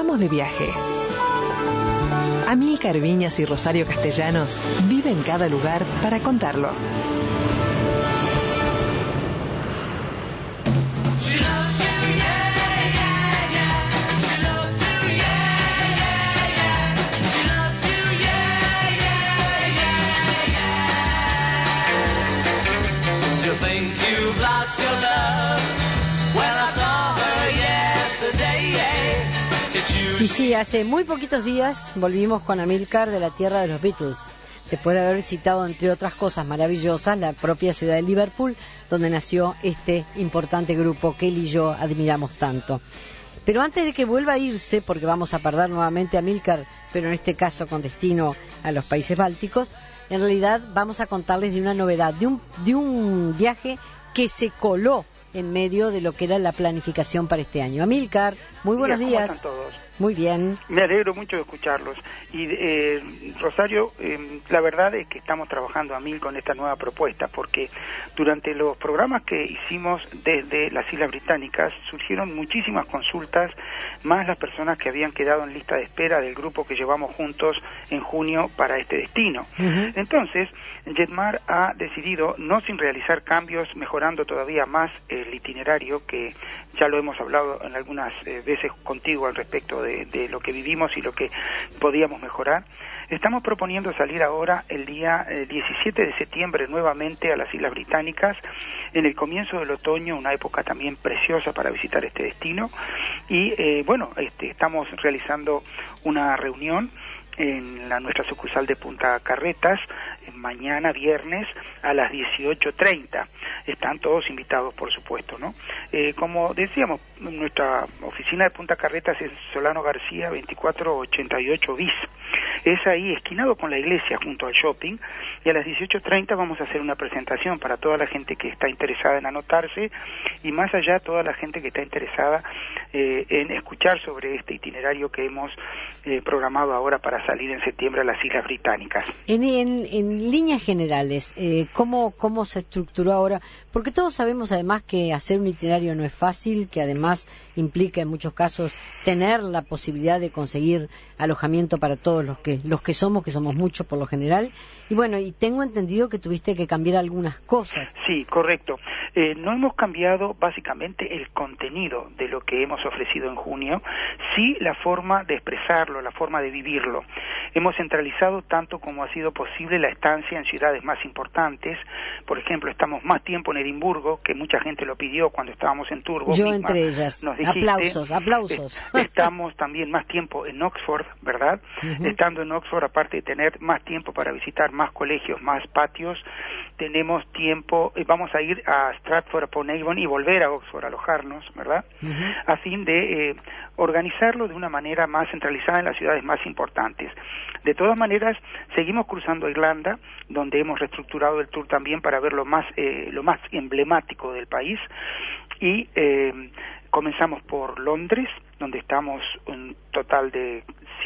vamos de viaje. Amílcar Viñas y Rosario Castellanos viven cada lugar para contarlo. Y sí, hace muy poquitos días volvimos con Amílcar de la tierra de los Beatles, después de haber visitado, entre otras cosas maravillosas, la propia ciudad de Liverpool, donde nació este importante grupo que él y yo admiramos tanto. Pero antes de que vuelva a irse, porque vamos a perder nuevamente a Amílcar, pero en este caso con destino a los países bálticos, en realidad vamos a contarles de una novedad, de un viaje que se coló en medio de lo que era la planificación para este año. Amílcar, muy buenos días. ¿Cómo están todos? Muy bien. Me alegro mucho de escucharlos. Y Rosario, la verdad es que estamos trabajando a mil con esta nueva propuesta, porque durante los programas que hicimos desde las Islas Británicas surgieron muchísimas consultas, más las personas que habían quedado en lista de espera del grupo que llevamos juntos en junio para este destino. Uh-huh. Entonces, Jetmar ha decidido, no sin realizar cambios, mejorando todavía más el itinerario, que ya lo hemos hablado en algunas veces contigo al respecto de lo que vivimos y lo que podíamos mejorar. Estamos proponiendo salir ahora el día 17 de septiembre nuevamente a las Islas Británicas, en el comienzo del otoño, una época también preciosa para visitar este destino. Y estamos realizando una reunión en nuestra sucursal de Punta Carretas, mañana viernes a las 18:30. Están todos invitados, por supuesto, ¿no? Como decíamos, nuestra oficina de Punta Carretas es Solano García 2488 bis. Es ahí, esquinado con la iglesia, junto al shopping, y a las 18:30 vamos a hacer una presentación para toda la gente que está interesada en anotarse, y más allá toda la gente que está interesada en escuchar sobre este itinerario que hemos programado ahora para salir en septiembre a las Islas Británicas. En líneas generales, ¿cómo se estructuró ahora? Porque todos sabemos además que hacer un itinerario no es fácil, que además implica en muchos casos tener la posibilidad de conseguir alojamiento para todos los que somos muchos por lo general. Y bueno, y tengo entendido que tuviste que cambiar algunas cosas. Sí, correcto. No hemos cambiado básicamente el contenido de lo que hemos ofrecido en junio, sí la forma de expresarlo, la forma de vivirlo. Hemos centralizado tanto como ha sido posible la estancia en ciudades más importantes. Por ejemplo, estamos más tiempo en Edimburgo, que mucha gente lo pidió cuando estábamos en Turbo. Yo entre ellas. Aplausos. Estamos también más tiempo en Oxford, ¿verdad? Uh-huh. Estando en Oxford, aparte de tener más tiempo para visitar más colegios, más patios, tenemos tiempo, vamos a ir a Stratford-upon-Avon y volver a Oxford a alojarnos, ¿verdad? Uh-huh. A fin de organizarlo de una manera más centralizada en las ciudades más importantes. De todas maneras, seguimos cruzando Irlanda, donde hemos reestructurado el tour también para ver lo más emblemático del país, y comenzamos por Londres, donde estamos un total de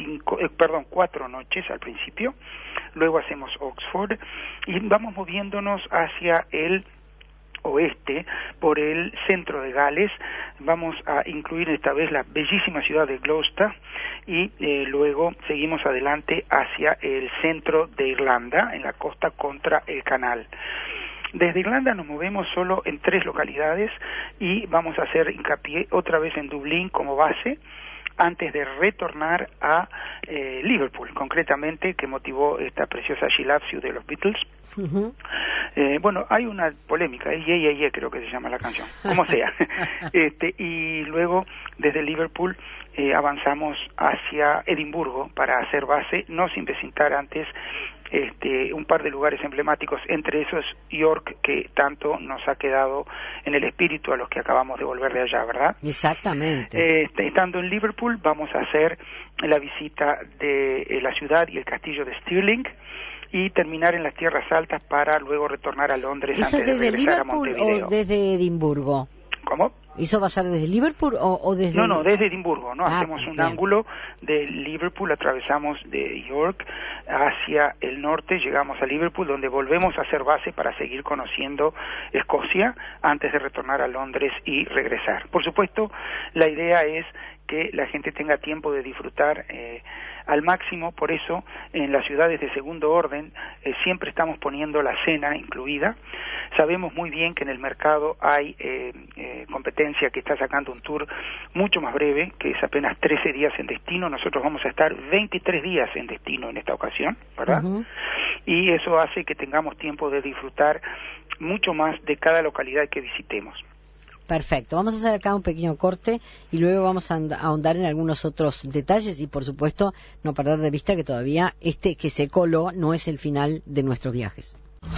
4 noches al principio. Luego hacemos Oxford y vamos moviéndonos hacia el oeste, por el centro de Gales. Vamos a incluir esta vez la bellísima ciudad de Gloucester y luego seguimos adelante hacia el centro de Irlanda, en la costa contra el canal. Desde Irlanda nos movemos solo en 3 localidades y vamos a hacer hincapié otra vez en Dublín como base, antes de retornar a Liverpool, concretamente, que motivó esta preciosa She Loves You de los Beatles. Uh-huh. Bueno, hay una polémica, Yeah, Yeah, Yeah, creo que se llama la canción, como sea. Y luego, desde Liverpool, avanzamos hacia Edimburgo para hacer base, no sin presentar antes un par de lugares emblemáticos, entre esos York, que tanto nos ha quedado en el espíritu a los que acabamos de volver de allá, ¿verdad? Exactamente. Estando en Liverpool, vamos a hacer la visita de la ciudad y el castillo de Stirling, y terminar en las Tierras Altas para luego retornar a Londres antes de regresar a Montevideo. ¿Eso es desde Liverpool o desde Edimburgo? ¿Cómo? ¿Eso va a ser desde Liverpool o desde...? No, desde Edimburgo, ¿no? Hacemos un ángulo de Liverpool, atravesamos de York hacia el norte, llegamos a Liverpool, donde volvemos a hacer base para seguir conociendo Escocia antes de retornar a Londres y regresar. Por supuesto, la idea es que la gente tenga tiempo de disfrutar al máximo. Por eso en las ciudades de segundo orden siempre estamos poniendo la cena incluida. Sabemos muy bien que en el mercado hay competencia que está sacando un tour mucho más breve, que es apenas 13 días en destino. Nosotros vamos a estar 23 días en destino en esta ocasión, ¿verdad? Y eso hace que tengamos tiempo de disfrutar mucho más de cada localidad que visitemos. Perfecto. Vamos a hacer acá un pequeño corte y luego vamos a ahondar en algunos otros detalles y, por supuesto, no perder de vista que todavía este que se coló no es el final de nuestros viajes.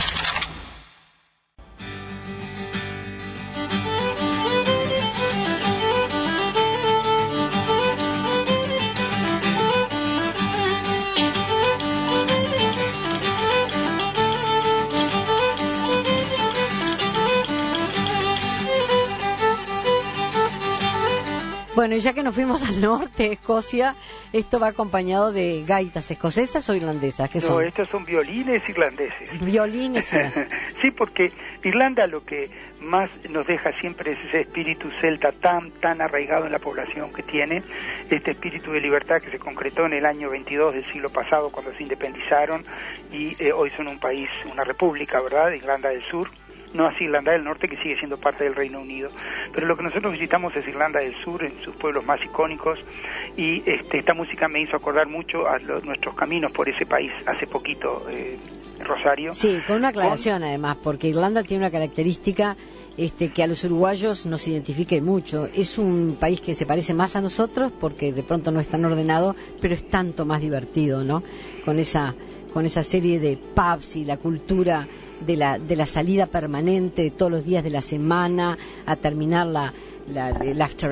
Bueno, y ya que nos fuimos al norte, Escocia, esto va acompañado de gaitas escocesas o irlandesas. ¿Qué son? No, estos son violines irlandeses. Violines. Sí, porque Irlanda lo que más nos deja siempre es ese espíritu celta tan arraigado en la población que tiene, este espíritu de libertad que se concretó en el año 22 del siglo pasado cuando se independizaron y hoy son un país, una república, ¿verdad?, de Irlanda del Sur. No así Irlanda del Norte, que sigue siendo parte del Reino Unido. Pero lo que nosotros visitamos es Irlanda del Sur, en sus pueblos más icónicos, y esta música me hizo acordar mucho a nuestros caminos por ese país hace poquito, Rosario. Sí, con una aclaración además, porque Irlanda tiene una característica que a los uruguayos nos identifique mucho. Es un país que se parece más a nosotros porque de pronto no es tan ordenado, pero es tanto más divertido, ¿no? Con esa serie de pubs y la cultura de la salida permanente todos los días de la semana, a terminar el after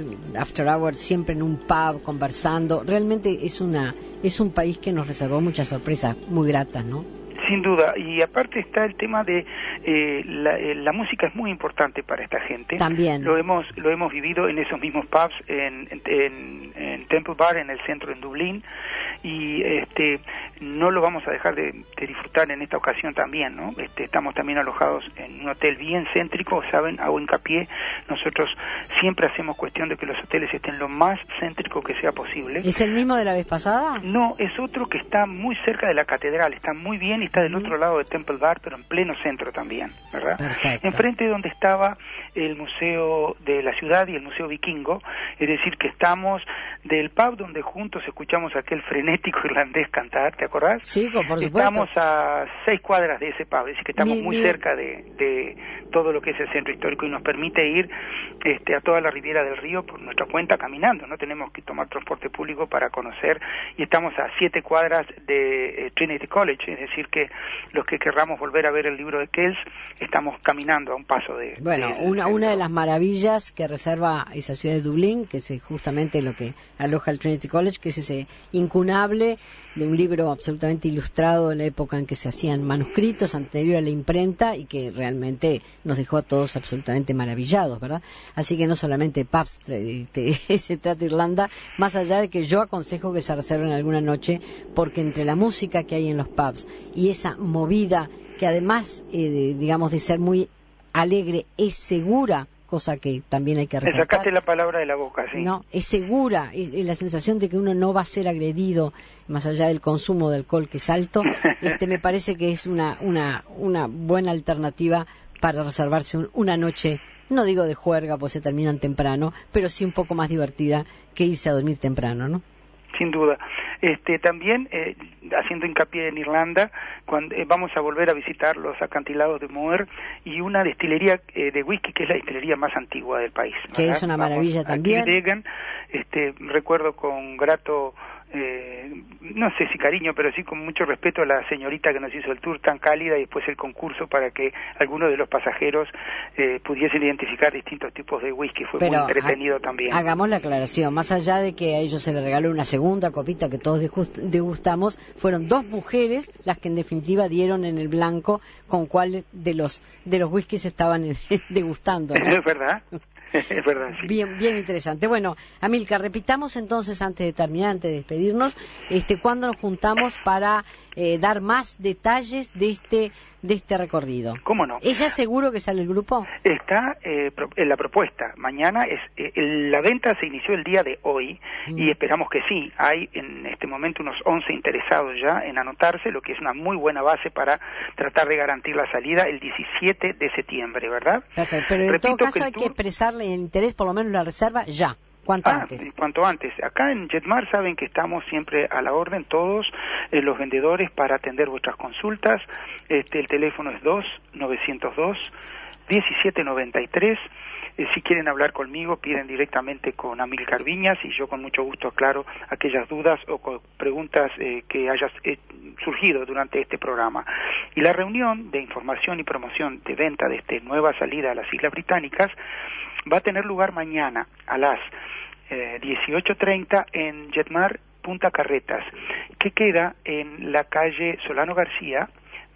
hour siempre en un pub conversando. Realmente es un país que nos reservó muchas sorpresas muy gratas, ¿no? Sin duda, y aparte está el tema de la música es muy importante para esta gente. También. Lo hemos vivido en esos mismos pubs en Temple Bar, en el centro en Dublín, y no lo vamos a dejar de disfrutar en esta ocasión también, ¿no? Estamos también alojados en un hotel bien céntrico, saben, hago hincapié, nosotros siempre hacemos cuestión de que los hoteles estén lo más céntrico que sea posible. ¿Es el mismo de la vez pasada? No, es otro que está muy cerca de la catedral, está muy bien y está del otro lado de Temple Bar, pero en pleno centro también, ¿verdad? Perfecto. Enfrente de donde estaba el Museo de la Ciudad y el Museo Vikingo, es decir, que estamos del pub donde juntos escuchamos a aquel frenético irlandés cantar, ¿te acordás? Sí, por supuesto. Estamos a 6 cuadras de ese pub, es decir, que estamos muy cerca de todo lo que es el centro histórico y nos permite ir a toda la Riviera del Río por nuestra cuenta caminando, no tenemos que tomar transporte público para conocer, y estamos a 7 cuadras de Trinity College, es decir, que los que querramos volver a ver el libro de Kells, estamos caminando a un paso de... Bueno, una de las maravillas que reserva esa ciudad de Dublín, que es justamente lo que aloja el Trinity College, que es ese incunable de un libro absolutamente ilustrado en la época en que se hacían manuscritos anterior a la imprenta y que realmente nos dejó a todos absolutamente maravillados, ¿verdad? Así que no solamente pubs se trata Irlanda, más allá de que yo aconsejo que se reserven alguna noche, porque entre la música que hay en los pubs y esa movida que además, digamos, de ser muy alegre, es segura, cosa que también hay que resaltar. Me sacaste la palabra de la boca, sí. No, es segura, es la sensación de que uno no va a ser agredido, más allá del consumo de alcohol que es alto. Me parece que es una buena alternativa para reservarse una noche, no digo de juerga, pues se terminan temprano, pero sí un poco más divertida que irse a dormir temprano, ¿no? Sin duda. También, haciendo hincapié en Irlanda, cuando vamos a volver a visitar los acantilados de Moher y una destilería de whisky que es la destilería más antigua del país, ¿verdad? Que es una maravilla también. Degan, recuerdo con grato, no sé si cariño, pero sí con mucho respeto a la señorita que nos hizo el tour tan cálida y después el concurso para que algunos de los pasajeros pudiesen identificar distintos tipos de whisky. Fue muy entretenido también. Hagamos la aclaración, más allá de que a ellos se les regaló una segunda copita que todos degustamos, fueron 2 mujeres las que en definitiva dieron en el blanco con cuál de los whiskies estaban degustando, ¿no? Es verdad. Es verdad, sí. Bien interesante. Bueno, Amílcar, repitamos entonces antes de terminar, antes de despedirnos, ¿cuándo nos juntamos para dar más detalles de de este recorrido. ¿Cómo no? ¿Ella seguro que sale el grupo? Está en la propuesta. Mañana la venta se inició el día de hoy y esperamos que sí. Hay en este momento unos 11 interesados ya en anotarse, lo que es una muy buena base para tratar de garantir la salida el 17 de septiembre, ¿verdad? Perfecto, pero en todo caso hay que expresarle el interés, por lo menos la reserva, ya. ¿Cuánto antes? Cuanto antes. Acá en Jetmar saben que estamos siempre a la orden, todos los vendedores, para atender vuestras consultas. El teléfono es 2-902-1793. Si quieren hablar conmigo, piden directamente con Amílcar Viñas y yo con mucho gusto aclaro aquellas dudas o preguntas que hayan surgido durante este programa. Y la reunión de información y promoción de venta de esta nueva salida a las Islas Británicas va a tener lugar mañana a las 18:30 en Jetmar Punta Carretas, que queda en la calle Solano García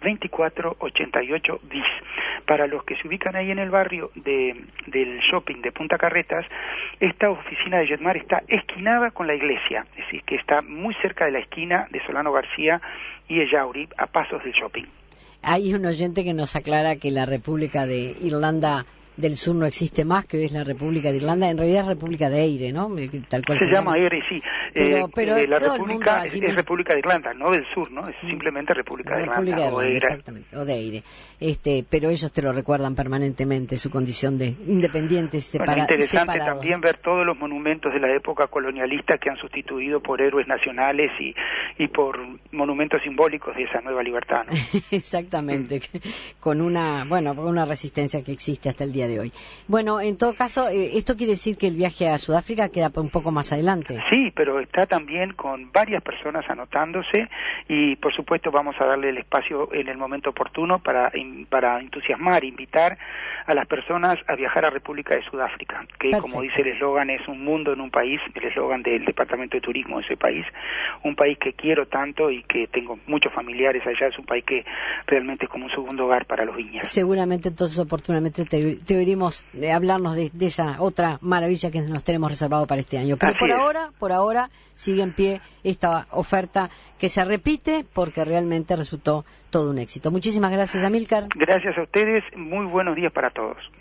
2488 bis. Para los que se ubican ahí en el barrio del shopping de Punta Carretas, esta oficina de Jetmar está esquinada con la iglesia, es decir, que está muy cerca de la esquina de Solano García y Ellauri, a pasos del shopping. Hay un oyente que nos aclara que la República de Irlanda del Sur no existe más, que hoy es la República de Irlanda, en realidad es República de Eire, ¿no? Tal cual se llama Eire, sí. Pero la República es República de Irlanda, no del Sur, ¿no? Es simplemente República de Irlanda. Exactamente, o de Eire. Pero ellos te lo recuerdan permanentemente, su condición de independientes separados. Interesante también ver todos los monumentos de la época colonialista que han sustituido por héroes nacionales y por monumentos simbólicos de esa nueva libertad, ¿no? Exactamente, con una resistencia que existe hasta el día de hoy. Bueno, en todo caso, esto quiere decir que el viaje a Sudáfrica queda un poco más adelante. Sí, pero está también con varias personas anotándose y por supuesto vamos a darle el espacio en el momento oportuno para entusiasmar, invitar a las personas a viajar a República de Sudáfrica, que Perfecto. Como dice el eslogan, es un mundo en un país, el eslogan del Departamento de Turismo de ese país, un país que quiero tanto y que tengo muchos familiares allá, es un país que realmente es como un segundo hogar para los viñas. Seguramente entonces oportunamente te oiremos hablarnos de esa otra maravilla que nos tenemos reservado para este año. Pero por ahora sigue en pie esta oferta que se repite porque realmente resultó todo un éxito. Muchísimas gracias, Amílcar. Gracias a ustedes, muy buenos días para todos.